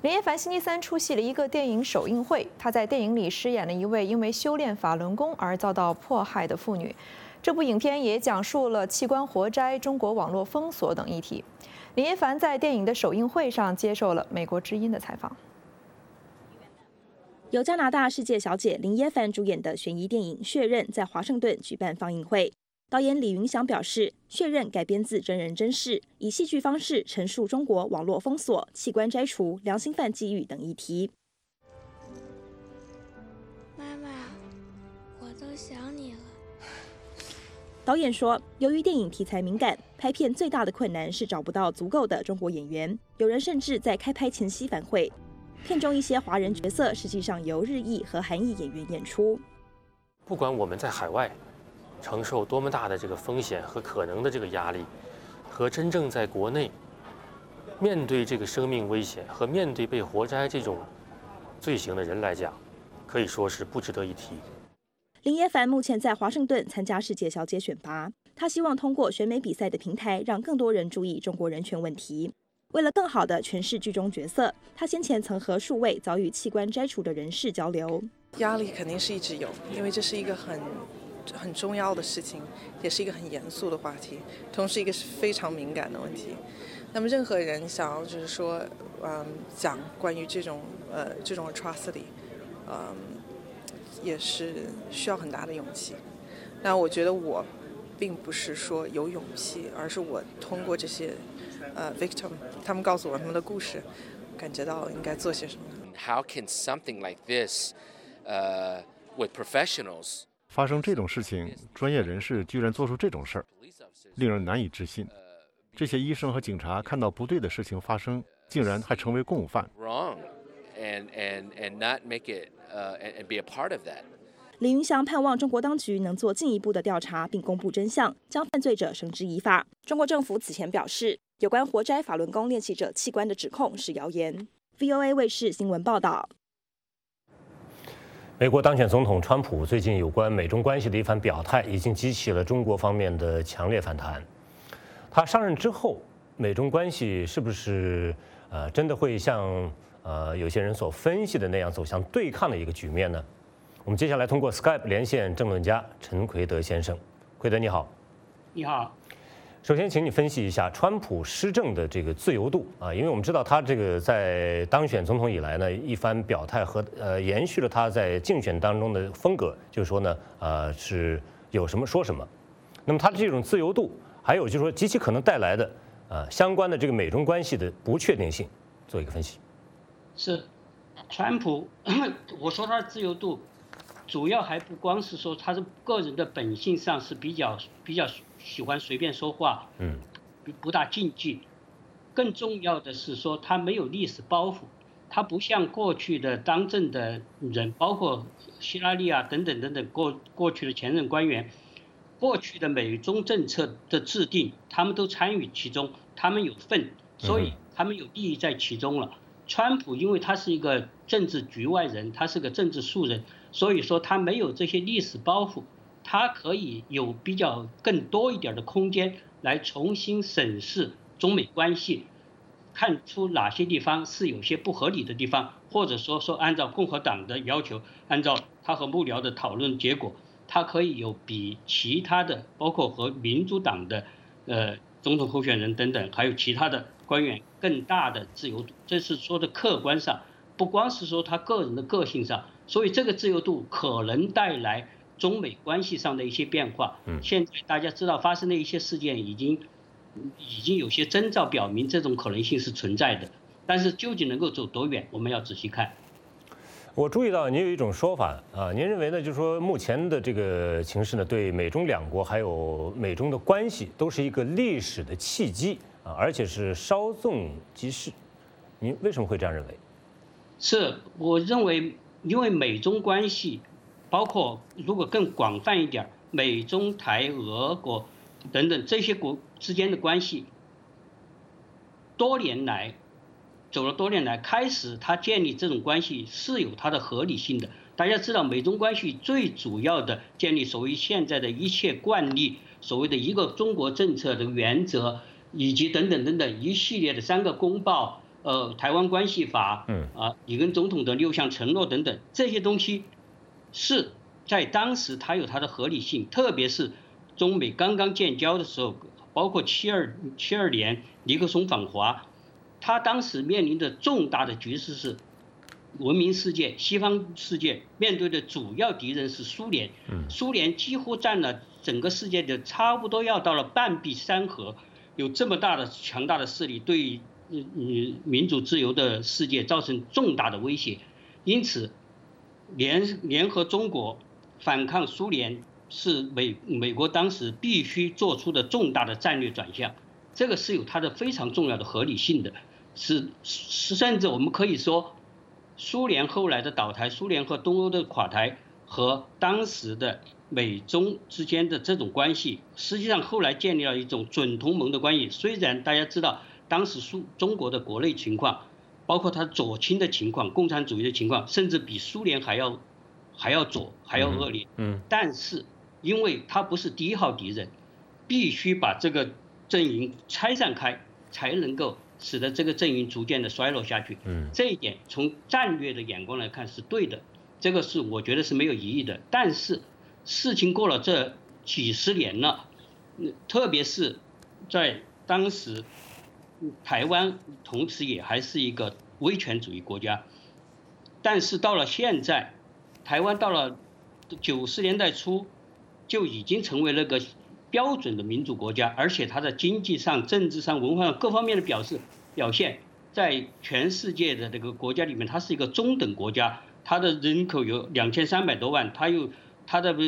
林耶凡星期三出席了一个电影首映会，他在电影里饰演了一位因为修炼法轮功而遭到迫害的妇女。这部影片也讲述了器官活摘、中国网络封锁等议题。林耶凡在电影的首映会上接受了美国之音的采访。 由加拿大世界小姐林耶凡主演的悬疑电影《血刃》在华盛顿举办放映会。导演李云祥表示，《血刃》改编自真人真事，以戏剧方式陈述中国网络封锁、器官摘除、良心犯际遇等议题。 妈妈，我都想你了。 导演说，由于电影题材敏感，拍片最大的困难是找不到足够的中国演员，有人甚至在开拍前夕反悔。片中一些华人角色实际上由日裔和韩裔演员演出。 不管我们在海外承受多么大的这个风险和可能的这个压力，和真正在国内面对这个生命危险和面对被活摘这种罪行的人来讲，可以说是不值得一提。 林耶凡目前在华盛顿参加世界小姐选拔，他希望通过选美比赛的平台，让更多人注意中国人权问题。为了更好地诠释剧中角色，他先前曾和数位遭遇器官摘除的人士交流。 压力肯定是一直有，因为这是一个很重要的事情，也是一个很严肃的话题，同时一个是非常敏感的问题。那么任何人想要就是说，讲关于这种 atrocity，也是需要很大的勇气。那我觉得我并不是说有勇气，而是我通过这些victim， 他们告诉我他们的故事，感觉到应该做些什么。 How can something like this, with professionals？ 发生这种事情，专业人士居然做出这种事儿，令人难以置信。这些医生和警察看到不对的事情发生，竟然还成为共犯。 李云祥盼望中国当局能做进一步的调查，并公布真相，将犯罪者绳之以法。中国政府此前表示，有关活摘法轮功练习者器官的指控是谣言。VOA 卫视新闻报道。 美国当选总统川普最近有关美中关系的一番表态，已经激起了中国方面的强烈反弹。他上任之后，美中关系是不是真的会像有些人所分析的那样走向对抗的一个局面呢？我们接下来通过 Skype 连线政论家陈奎德先生。奎德你好。 你好。 首先，请你分析一下川普施政的这个自由度啊，因为我们知道他这个在当选总统以来呢，一番表态和延续了他在竞选当中的风格，就是说呢，是有什么说什么。那么他这种自由度，还有就是说极其可能带来的相关的这个美中关系的不确定性，做一个分析。 是，川普，我说他的自由度，主要还不光是说他是个人的本性上是比较喜欢随便说话，不大禁忌。更重要的是说他没有历史包袱，他不像过去的当政的人，包括希拉里啊等等过去的前任官员，过去的美中政策的制定，他们都参与其中，他们有份，所以他们有利益在其中了。川普因为他是一个政治局外人，他是个政治素人，所以说他没有这些历史包袱。他可以有比较更多一点的空间来重新审视中美关系，看出哪些地方是有些不合理的地方，或者说按照共和党的要求，按照他和幕僚的讨论结果，他可以有比其他的包括和民主党的总统候选人等等，还有其他的官员更大的自由度。这是说的客观上，不光是说他个人的个性上，所以这个自由度可能带来中美关系上的一些变化。现在大家知道发生的一些事件已经有些征兆表明这种可能性是存在的，但是究竟能够走多远，我们要仔细看。 我注意到您有一种说法啊，您认为呢，就是说目前的这个情势呢，对美中两国还有美中的关系都是一个历史的契机啊，而且是稍纵即逝。您为什么会这样认为？ 是，我认为因为美中关系。包括如果更广泛一点，美中台俄国等等这些国之间的关系，走了多年来，开始他建立这种关系是有它的合理性的。大家知道，美中关系最主要的建立所谓现在的一切惯例，所谓的一个中国政策的原则，以及等等一系列的3个公报， 台湾关系法，里根总统的6项承诺等等，这些东西是在当时它有它的合理性，特别是中美刚刚建交的时候，包括72年尼克松访华，他当时面临的重大的局势是，文明世界、西方世界面对的主要敌人是苏联，苏联几乎占了整个世界的差不多要到了半壁山河，有这么大的强大的势力，对民主自由的世界造成重大的威胁，因此联合中国反抗苏联是美国当时必须做出的重大的战略转向，这个是有它的非常重要的合理性的，甚至我们可以说，苏联后来的倒台，苏联和东欧的垮台和当时的美中之间的这种关系，实际上后来建立了一种准同盟的关系。虽然大家知道当时中国的国内情况，包括它左倾的情况、共产主义的情况，甚至比苏联还要左，还要恶劣。但是因为它不是第一号敌人，必须把这个阵营拆散开，才能够使得这个阵营逐渐的衰落下去。这一点从战略的眼光来看是对的，这个是我觉得是没有疑义的。但是事情过了这几十年了，特别是在当时，台湾同时也还是一个威权主义国家，但是到了现在，台湾到了90年代初就已经成为了个标准的民主国家，而且它的经济上、政治上、文化上各方面的表现，在全世界的这个国家里面，它是一个中等国家，它的人口有2300多万，它的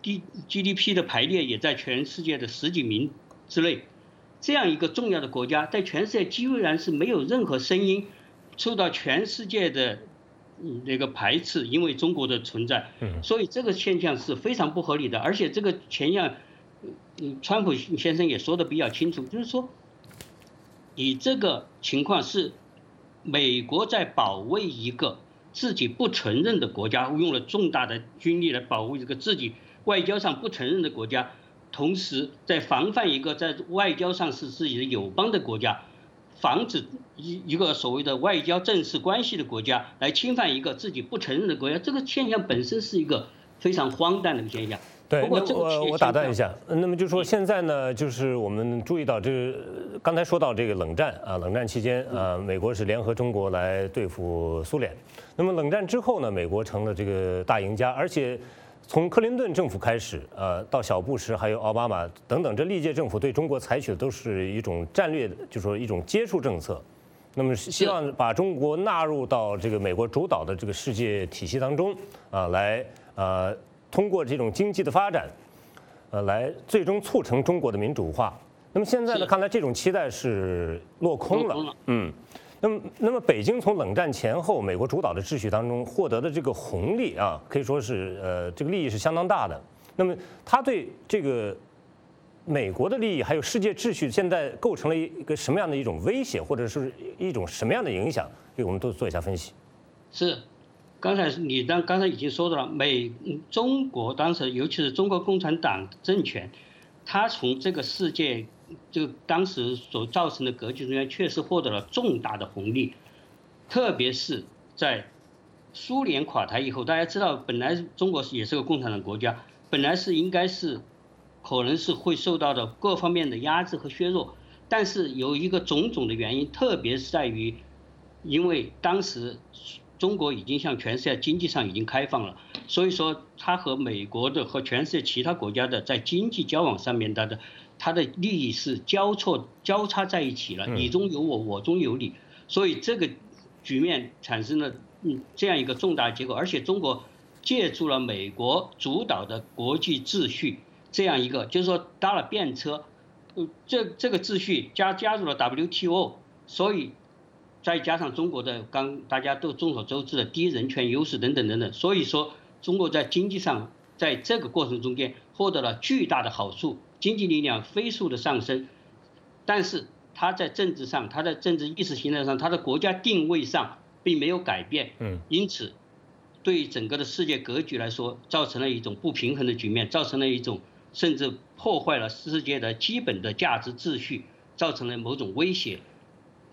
GDP 的排列也在全世界的10几名之内。这样一个重要的国家，在全世界几乎然是没有任何声音，受到全世界的那个排斥，因为中国的存在，所以这个现象是非常不合理的。而且这个现象，川普先生也说的比较清楚，就是说，你这个情况是美国在保卫一个自己不承认的国家，用了重大的军力来保护一个自己外交上不承认的国家，同时在防范一个在外交上是自己的友邦的国家，防止一个所谓的外交正式关系的国家来侵犯一个自己不承认的国家，这个现象本身是一个非常荒诞的现象。 对，我打断一下，那么就说现在呢，就是我们注意到刚才说到这个冷战啊，冷战期间美国是联合中国来对付苏联，那么冷战之后呢，美国成了这个大赢家，而且从克林顿政府开始，到小布什还有奥巴马等等这历届政府对中国采取的都是一种战略，就是说一种接触政策，那么希望把中国纳入到这个美国主导的这个世界体系当中来通过这种经济的发展，来最终促成中国的民主化。那么现在呢，看来这种期待是落空了。那么北京从冷战前后美国主导的秩序当中获得的这个红利啊，可以说是这个利益是相当大的。那么它对这个美国的利益还有世界秩序现在构成了一个什么样的一种威胁，或者是一种什么样的影响？给我们都做一下分析。 是。刚才已经说到了，中国当时尤其是中国共产党政权，它从这个世界就当时所造成的格局中间确实获得了重大的红利，特别是在苏联垮台以后，大家知道本来中国也是个共产党国家，本来是应该是可能是会受到的各方面的压制和削弱，但是有一个种种的原因，特别是在于因为当时中国已经向全世界经济上已经开放了，所以说它和美国的和全世界其他国家的在经济交往上面它的利益是交叉在一起了，你中有我，我中有你，所以这个局面产生了这样一个重大结果，而且中国借助了美国主导的国际秩序这样一个，就是说搭了便车，这个秩序加入了 WTO， 所以再加上中国的大家都众所周知的低人权优势等等等等，所以说中国在经济上在这个过程中间获得了巨大的好处，经济力量飞速的上升，但是它在政治上，它在政治意识形态上，它的国家定位上并没有改变，因此对整个的世界格局来说，造成了一种不平衡的局面，造成了一种甚至破坏了世界的基本的价值秩序，造成了某种威胁。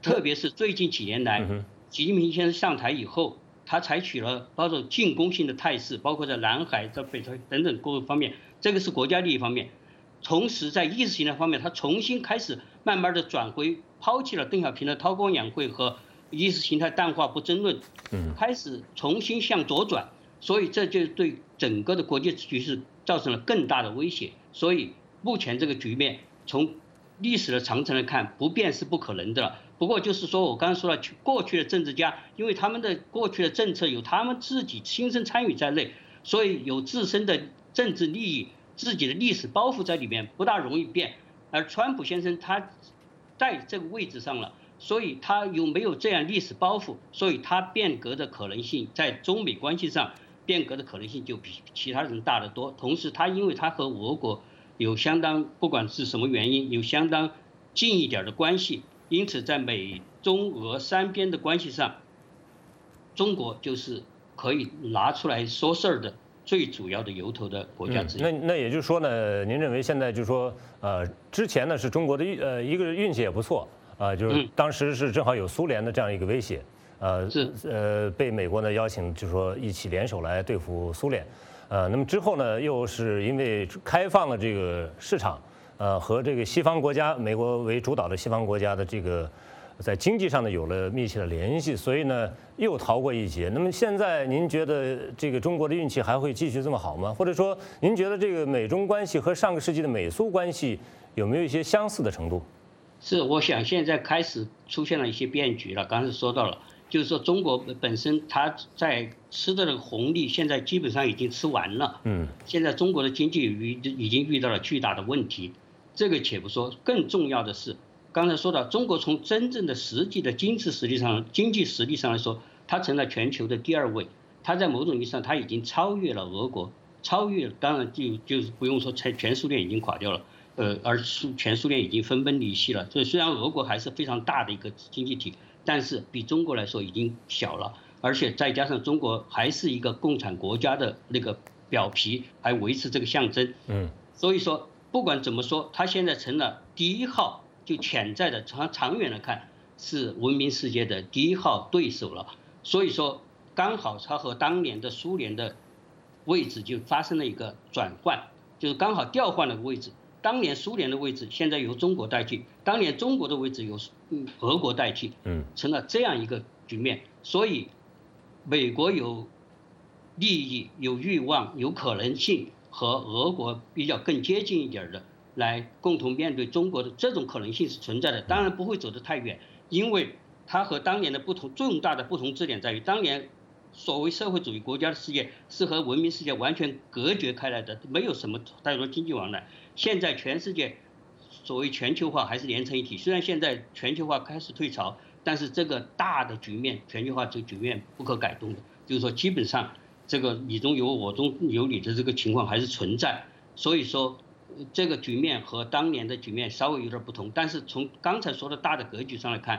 特别是最近几年来，习近平先生上台以后，他采取了包括进攻性的态势，包括在南海、在北台等等各个方面，这个是国家利益方面。同时在意识形态方面，他重新开始慢慢的转回，抛弃了邓小平的韬光养晦和意识形态淡化不争论，开始重新向左转，所以这就对整个的国际局势造成了更大的威胁。所以目前这个局面从历史的长程来看，不变是不可能的了。不过就是说我刚才说了，过去的政治家因为他们的过去的政策有他们自己亲身参与在内，所以有自身的政治利益、自己的历史包袱在里面，不大容易变。而川普先生他在这个位置上了，所以他有没有这样历史包袱，所以他变革的可能性在中美关系上变革的可能性就比其他人大得多。同时他因为他和俄国有相当不管是什么原因有相当近一点的关系，因此在美中俄三边的关系上，中国就是可以拿出来说事儿的最主要的由头的国家之一。 那也就是说呢，您认为现在就是说，之前呢是中国的一个运气也不错就是当时是正好有苏联的这样一个威胁，被美国呢邀请，就是说一起联手来对付苏联，那么之后呢，又是因为开放了这个市场，和这个西方国家，美国为主导的西方国家的这个在经济上呢有了密切的联系，所以呢又逃过一劫。那么现在您觉得这个中国的运气还会继续这么好吗？或者说您觉得这个美中关系和上个世纪的美苏关系有没有一些相似的程度？ 是，我想现在开始出现了一些变局了。刚才说到了，就是说中国本身它在吃的那个红利，现在基本上已经吃完了。现在中国的经济已经遇到了巨大的问题，这个且不说，更重要的是，刚才说到中国从真正的实际的经济实力上来说，它成了全球的第2位。它在某种意义上，它已经超越了俄国，当然就是不用说，全苏联已经垮掉了。而全苏联已经分崩离析了。所以虽然俄国还是非常大的一个经济体，但是比中国来说已经小了，而且再加上中国还是一个共产国家的那个表皮，还维持这个象征。所以说不管怎么说，它现在成了第1号，就潜在的长远来看是文明世界的第1号对手了。所以说刚好它和当年的苏联的位置就发生了一个转换，就是刚好调换了个位置。当年苏联的位置现在由中国代替，当年中国的位置由俄国代替，成了这样一个局面。所以美国有利益、有欲望、有可能性和俄国比较更接近一点的来共同面对中国的这种可能性是存在的，当然不会走得太远，因为它和当年的重大的不同之点在于，当年所谓社会主义国家的世界是和文明世界完全隔绝开来的，没有什么太多经济往来。现在全世界所谓全球化还是连成一体，虽然现在全球化开始退潮，但是这个大的局面，全球化这个局面不可改动的，就是说基本上这个你中有我中有你的这个情况还是存在。所以说这个局面和当年的局面稍微有点不同，但是从刚才说的大的格局上来看，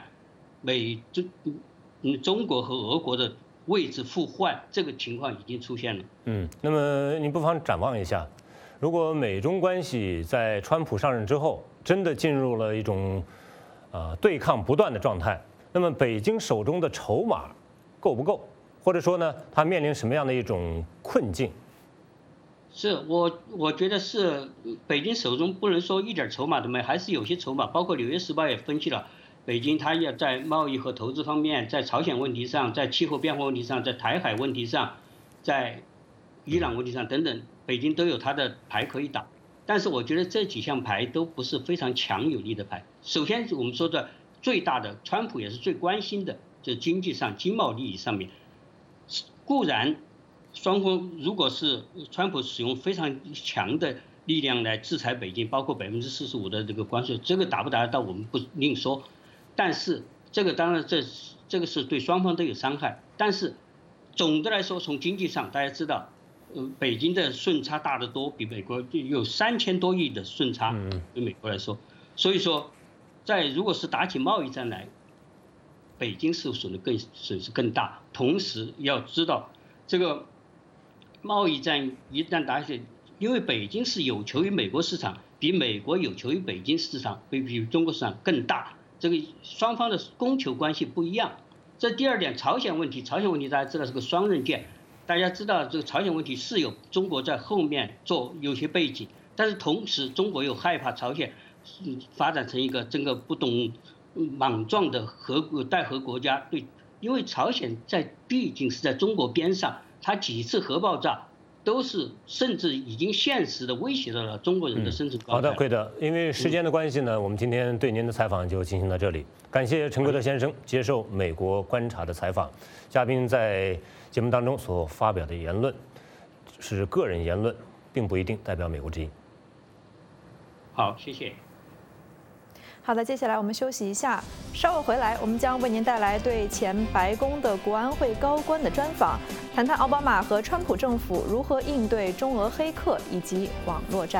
中国和俄国的位置互换这个情况已经出现了。 那么您不妨展望一下，如果美中关系在川普上任之后真的进入了一种对抗不断的状态，那么北京手中的筹码够不够？或者说呢，它面临什么样的一种困境？ 是我觉得是北京手中不能说一点筹码都没有，还是有些筹码。包括《纽约时报》也分析了，北京它要在贸易和投资方面，在朝鲜问题上，在气候变化问题上，在台海问题上，在伊朗问题上等等，北京都有它的牌可以打。但是我觉得这几项牌都不是非常强有力的牌。首先我们说的最大的，川普也是最关心的，就是经济上经贸利益上面。固然双方如果是川普使用非常强的力量来制裁北京，包括45%的这个关税，这个打不打得到我们不另说。但是这个当然这个是对双方都有伤害。但是总的来说，从经济上大家知道，北京的顺差大得多，比美国有3000多亿的顺差，对美国来说。所以说，如果是打起贸易战来，北京受损失更大。同时要知道，这个贸易战一旦打起，因为北京是有求于美国市场，比美国有求于北京市场，比中国市场更大。 这个双方的供求关系不一样。这第二点，朝鲜问题大家知道是个双刃剑，大家知道这个朝鲜问题是有中国在后面有些背景，但是同时中国又害怕朝鲜发展成一个整个不懂莽撞的带核国家。对，因为朝鲜毕竟是在中国边上，它几次核爆炸都是甚至已经现实的威胁到了中国人的生存状态。 好的，奎德，因为时间的关系呢，我们今天对您的采访就进行到这里。感谢陈奎德先生接受美国观察的采访。嘉宾在节目当中所发表的言论是个人言论，并不一定代表美国之音。 好，谢谢。 好的，接下来我们休息一下，稍后回来我们将为您带来对前白宫的国安会高官的专访，谈谈奥巴马和川普政府如何应对中俄黑客以及网络战。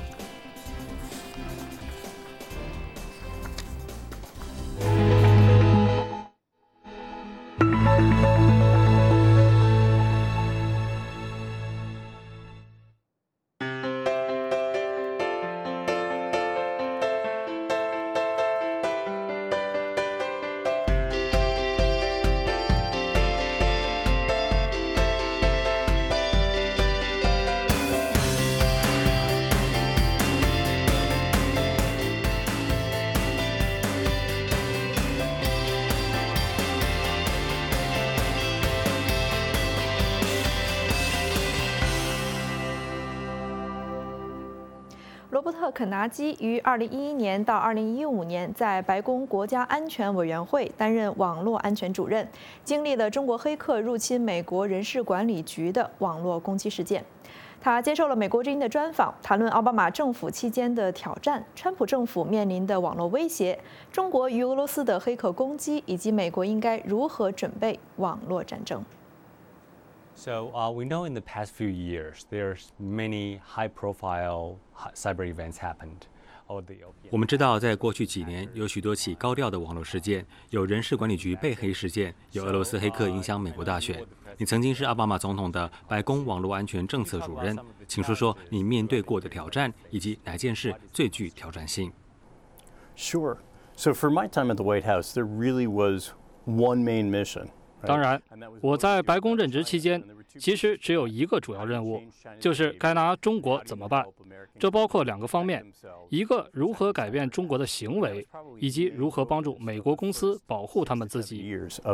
罗伯特·肯纳基于2011年到2015年在白宫国家安全委员会担任网络安全主任，经历了中国黑客入侵美国人事管理局的网络攻击事件。他接受了美国之音的专访，谈论奥巴马政府期间的挑战、川普政府面临的网络威胁、中国与俄罗斯的黑客攻击，以及美国应该如何准备网络战争。 So we know in the past few years, there's many high-profile cyber events happened. 我们知道，在过去几年，有许多起高调的网络事件，有人事管理局被黑事件，有俄罗斯黑客影响美国大选。你曾经是奥巴马总统的白宫网络安全政策主任，请说说你面对过的挑战，以及哪件事最具挑战性。 Sure. So for my time at the White House, there really was one main mission. 当然，我在白宫任职期间，其实只有一个主要任务，就是该拿中国怎么办。这包括2个方面，一个如何改变中国的行为，以及如何帮助美国公司保护他们自己。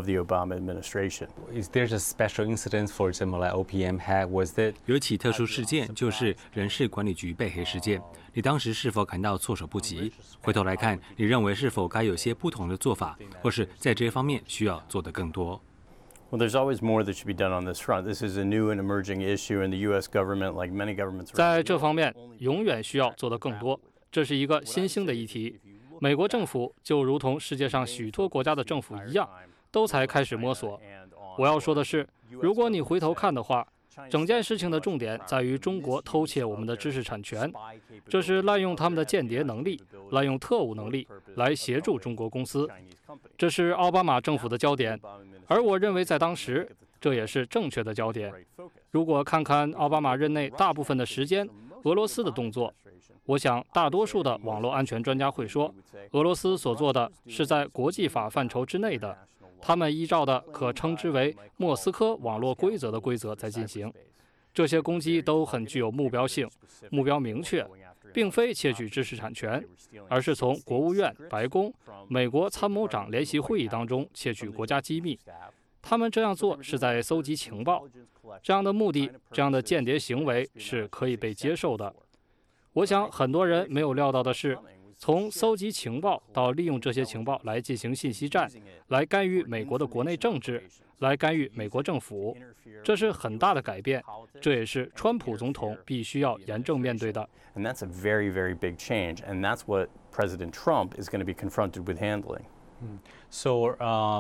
有起特殊事件，就是人事管理局被黑事件。你当时是否感到措手不及？回头来看，你认为是否该有些不同的做法，或是在这方面需要做得更多 ？Well, there's always more that should be done on this front. This is a new and emerging issue, and the U.S. government, like many governments, 在这方面永远需要做得更多。这是一个新兴的议题。美国政府就如同世界上许多国家的政府一样，都才开始摸索。我要说的是，如果你回头看的话，整件事情的重点在于中国偷窃我们的知识产权，这是滥用他们的间谍能力、滥用特务能力来协助中国公司。这是奥巴马政府的焦点，而我认为在当时，这也是正确的焦点。如果看看奥巴马任内大部分的时间，俄罗斯的动作，我想大多数的网络安全专家会说，俄罗斯所做的是在国际法范畴之内的，他们依照的可称之为莫斯科网络规则的规则在进行。这些攻击都很具有目标性，目标明确，并非窃取知识产权，而是从国务院、白宫、美国参谋长联席会议当中窃取国家机密。他们这样做是在搜集情报，这样的目的，这样的间谍行为是可以被接受的。我想很多人没有料到的是，从搜集情报到利用这些情报来进行信息战，来干预美国的国内政治，来干预美国政府，这是很大的改变，这也是川普总统必须要严正面对的。 And that's a very, very big change, and that's what President Trump is going to be confronted with handling. So,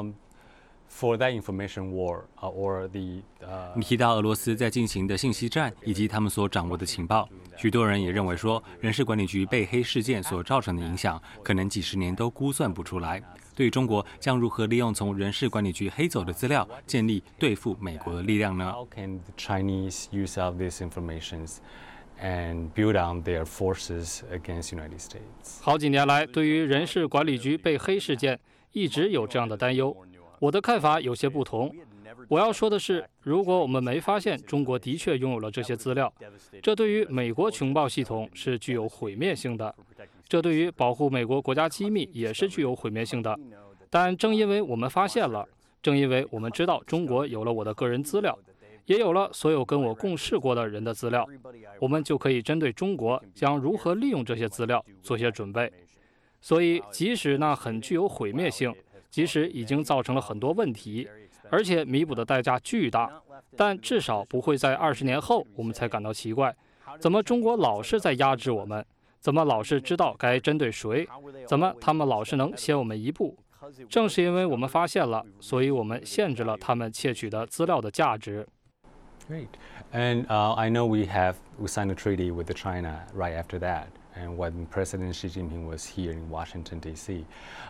for that information war, or the 你提到俄罗斯在进行的信息战以及他们所掌握的情报，许多人也认为说，人事管理局被黑事件所造成的影响，可能几十年都估算不出来。对于中国将如何利用从人事管理局黑走的资料，建立对付美国的力量呢？ How can the Chinese use out these informations and build on their forces against United States. 好几年来，对于人事管理局被黑事件，一直有这样的担忧。我的看法有些不同。我要说的是，如果我们没发现中国的确拥有了这些资料，这对于美国情报系统是具有毁灭性的，这对于保护美国国家机密也是具有毁灭性的。但正因为我们发现了，正因为我们知道中国有了我的个人资料，也有了所有跟我共事过的人的资料，我们就可以针对中国将如何利用这些资料做些准备。所以，即使那很具有毁灭性，即使已经造成了很多问题，而且弥补的代价巨大，但至少不会在20年后我们才感到奇怪，怎么中国老是在压制我们？怎么老是知道该针对谁？怎么他们老是能先我们一步？正是因为我们发现了，所以我们限制了他们窃取的资料的价值。 Great, and I know we signed a treaty with China right after that, and when President Xi Jinping was here in Washington D.C.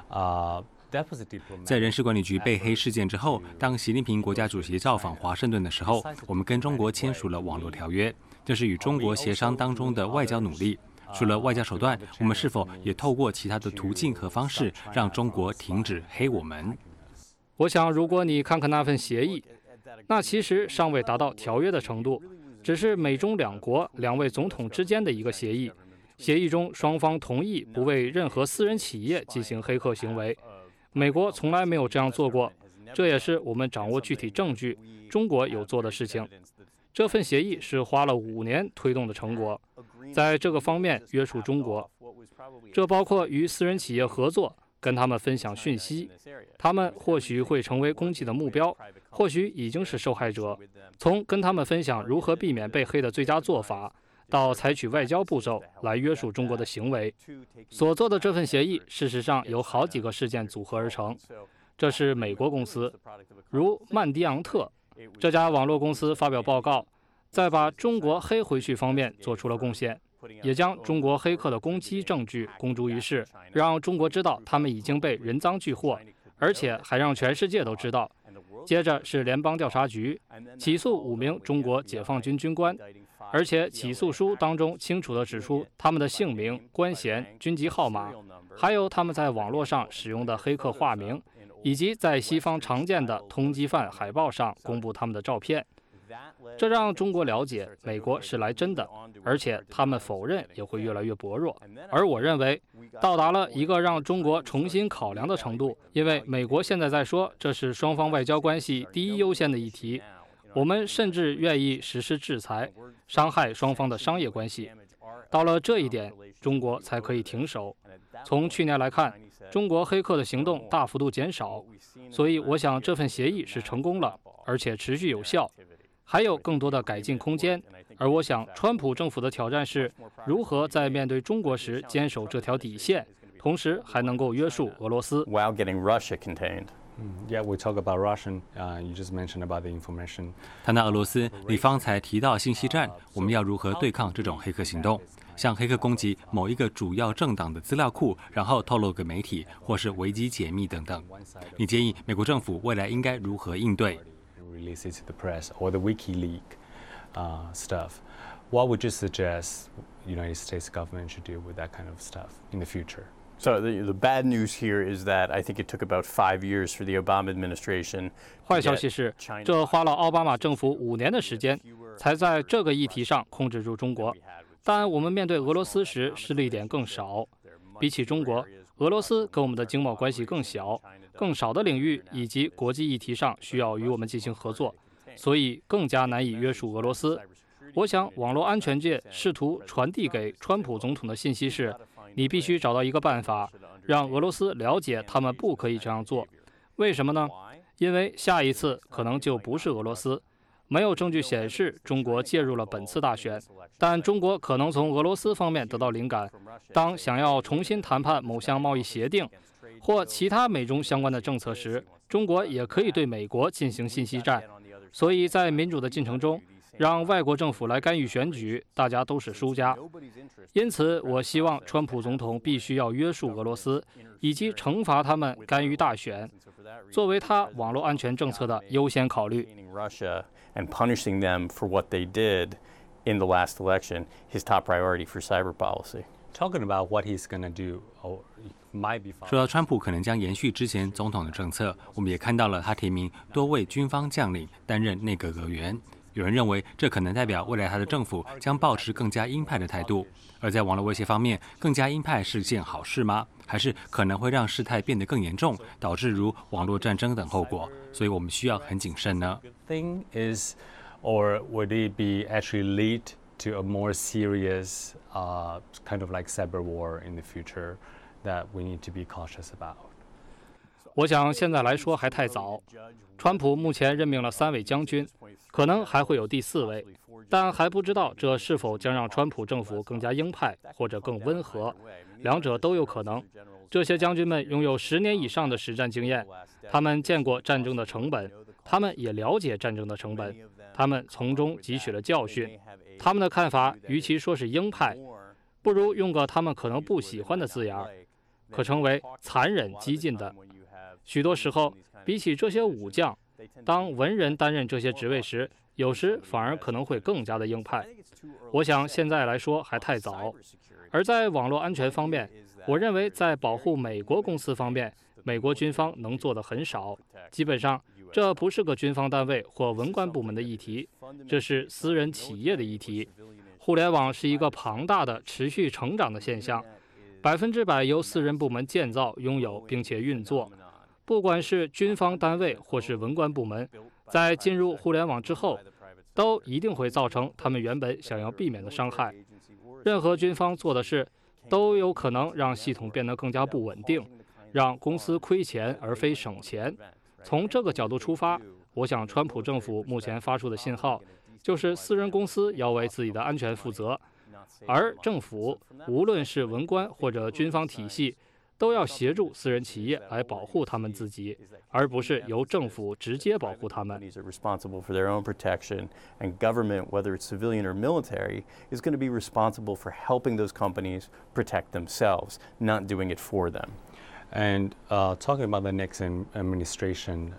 在人事管理局被黑事件之后，当习近平国家主席造访华盛顿的时候，我们跟中国签署了网络条约，这是与中国协商当中的外交努力。除了外交手段，我们是否也透过其他的途径和方式，让中国停止黑我们？ 我想，如果你看看那份协议，那其实尚未达到条约的程度，只是美中两国2位总统之间的一个协议。协议中，双方同意不为任何私人企业进行黑客行为。美国从来没有这样做过，这也是我们掌握具体证据，中国有做的事情。这份协议是花了5年推动的成果，在这个方面约束中国。这包括与私人企业合作，跟他们分享讯息。他们或许会成为攻击的目标，或许已经是受害者。从跟他们分享如何避免被黑的最佳做法，到采取外交步骤来约束中国的行为。所做的这份协议，事实上由好几个事件组合而成。这是美国公司，如曼迪昂特这家网络公司发表报告，在把中国黑回去方面做出了贡献，也将中国黑客的攻击证据公诸于世，让中国知道他们已经被人赃俱获，而且还让全世界都知道。接着是联邦调查局起诉5名中国解放军军官，而且起诉书当中清楚地指出他们的姓名、官衔、军籍号码，还有他们在网络上使用的黑客化名，以及在西方常见的通缉犯海报上公布他们的照片。这让中国了解美国是来真的，而且他们否认也会越来越薄弱。而我认为到达了一个让中国重新考量的程度，因为美国现在在说这是双方外交关系第一优先的议题，我们甚至愿意实施制裁，伤害双方的商业关系。到了这一点，中国才可以停手。从去年来看，中国黑客的行动大幅度减少，所以我想这份协议是成功了，而且持续有效，还有更多的改进空间。而我想，川普政府的挑战是如何在面对中国时坚守这条底线，同时还能够约束俄罗斯。 While getting Russia contained. Yeah, we talk about Russian. You just mentioned about the information. 谈到俄罗斯，李方才提到信息战，我们要如何对抗这种黑客行动？像黑客攻击某一个主要政党的资料库，然后透露给媒体，或是危机解密等等。你建议美国政府未来应该如何应对？ Release it to the press or the WikiLeaks stuff. What would you suggest the United States government should do with that kind of stuff in the future? So the bad news here is that I think it took about 5 years for the Obama administration. 坏消息是，这花了奥巴马政府5年的时间，才在这个议题上控制住中国。但我们面对俄罗斯时失利点更少，比起中国，俄罗斯跟我们的经贸关系更小，更少的领域以及国际议题上需要与我们进行合作，所以更加难以约束俄罗斯。我想，网络安全界试图传递给川普总统的信息是：你必须找到一个办法，让俄罗斯了解他们不可以这样做。为什么呢？因为下一次可能就不是俄罗斯。没有证据显示中国介入了本次大选，但中国可能从俄罗斯方面得到灵感。当想要重新谈判某项贸易协定或其他美中相关的政策时，中国也可以对美国进行信息战。所以在民主的进程中，让外国政府来干预选举，大家都是输家。因此，我希望川普总统必须要约束俄罗斯，以及惩罚他们干预大选，作为他网络安全政策的优先考虑。 And punishing them for what they did in the last election his top priority for cyber policy. Talking about what he's going to do or might be. 说到川普可能将延续之前总统的政策，我们也看到了他提名多位军方将领担任内阁阁员。有人认为这可能代表未来他的政府将保持更加鹰派的态度。而在网络威胁方面，更加鹰派是件好事吗？还是可能会让事态变得更严重，导致如网络战争等后果？所以我们需要很谨慎呢。 Thing is, or would it be actually lead to a more serious kind of like cyber war in the future that we need to be cautious about? 我想现在来说还太早。川普目前任命了3位将军，可能还会有第4位，但还不知道这是否将让川普政府更加鹰派或者更温和，两者都有可能。这些将军们拥有10年以上的实战经验，他们见过战争的成本，他们也了解战争的成本，他们从中汲取了教训。他们的看法与其说是鹰派，不如用个他们可能不喜欢的字眼，可称为残忍激进的。许多时候，比起这些武将，当文人担任这些职位时，有时反而可能会更加的鹰派。我想现在来说还太早。而在网络安全方面，我认为在保护美国公司方面，美国军方能做的很少。基本上，这不是个军方单位或文官部门的议题，这是私人企业的议题。互联网是一个庞大的、持续成长的现象，100%由私人部门建造、拥有并且运作。不管是军方单位或是文官部门，在进入互联网之后，都一定会造成他们原本想要避免的伤害。任何军方做的事，都有可能让系统变得更加不稳定，让公司亏钱而非省钱。从这个角度出发，我想川普政府目前发出的信号，就是私人公司要为自己的安全负责，而政府无论是文官或者军方体系，都要协助私人企业来保护他们自己，而不是由政府直接保护他们。 Responsible for their own protection, and government, whether it's civilian or military, is going to be responsible for helping those companies protect themselves, not doing it for them. And talking about the Nixon administration,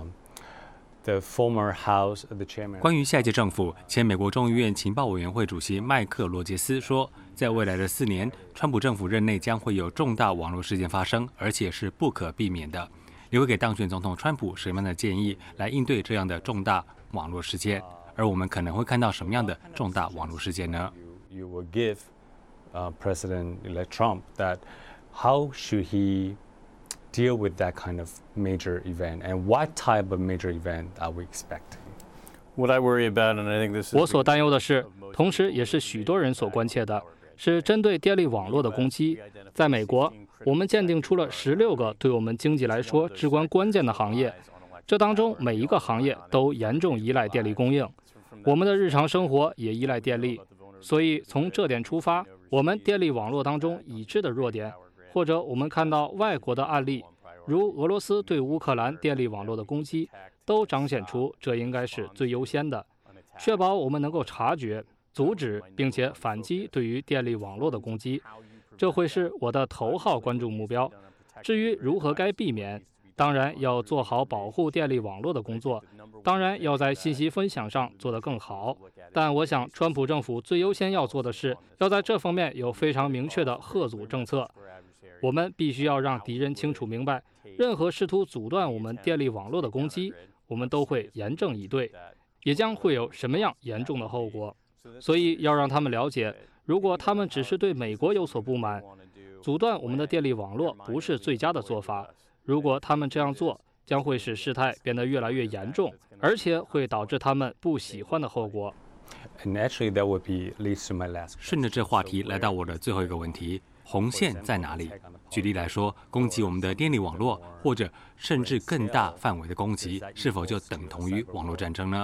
the former House, the chairman. 关于下一届政府，前美国众议院情报委员会主席麦克罗杰斯说，在未来的4年，川普政府任内将会有重大网络事件发生，而且是不可避免的。你会给当选总统川普什么样的建议来应对这样的重大网络事件？而我们可能会看到什么样的重大网络事件呢 ？You will give President-elect Trump that how should he deal with that kind of major event, and what type of major event are we expecting? What I worry about, and I think this is 我所担忧的是，同时也是许多人所关切的，是针对电力网络的攻击。在美国，我们鉴定出了16个对我们经济来说至关关键的行业，这当中每一个行业都严重依赖电力供应，我们的日常生活也依赖电力。所以从这点出发，我们电力网络当中已知的弱点，或者我们看到外国的案例，如俄罗斯对乌克兰电力网络的攻击，都彰显出这应该是最优先的，确保我们能够察觉、阻止并且反击对于电力网络的攻击，这会是我的头号关注目标。至于如何该避免，当然要做好保护电力网络的工作，当然要在信息分享上做得更好。但我想，川普政府最优先要做的是，要在这方面有非常明确的嚇阻政策。我们必须要让敌人清楚明白，任何试图阻断我们电力网络的攻击，我们都会严正以对，也将会有什么样严重的后果。所以要让他们了解，如果他们只是对美国有所不满，阻断我们的电力网络不是最佳的做法。如果他们这样做，将会使事态变得越来越严重，而且会导致他们不喜欢的后果。 And actually, that would be leads to my last. 顺着这话题来到我的最后一个问题：红线在哪里？举例来说，攻击我们的电力网络，或者甚至更大范围的攻击，是否就等同于网络战争呢？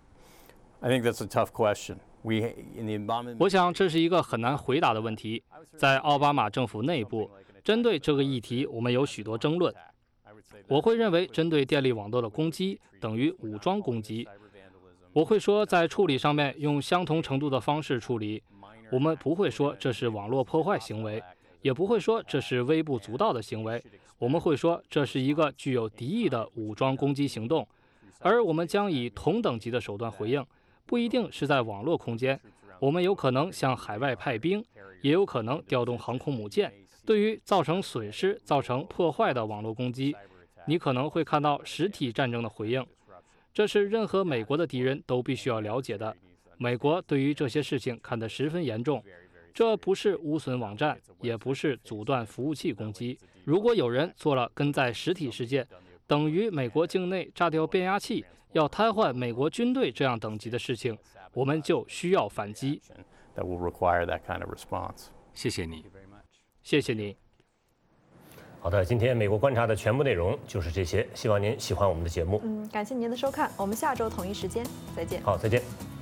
I think that's a tough question. 我想这是一个很难回答的问题。在奥巴马政府内部，针对这个议题，我们有许多争论。我会认为，针对电力网络的攻击等于武装攻击。我会说，在处理上面用相同程度的方式处理。我们不会说这是网络破坏行为，也不会说这是微不足道的行为。我们会说这是一个具有敌意的武装攻击行动，而我们将以同等级的手段回应。不一定是在网络空间， 我们有可能向海外派兵，也有可能调动航空母舰。对于造成损失、造成破坏的网络攻击，你可能会看到实体战争的回应。这是任何美国的敌人都必须要了解的。美国对于这些事情看得十分严重。这不是污损网站，也不是阻断服务器攻击。如果有人做了跟在实体世界等于美国境内炸掉变压器、要瘫痪美国军队这样等级的事情，我们就需要反击。 谢谢你， 谢谢你。 好的，今天美国观察的全部内容就是这些，希望您喜欢我们的节目。 感谢您的收看，我们下周同一时间再见。 好，再见。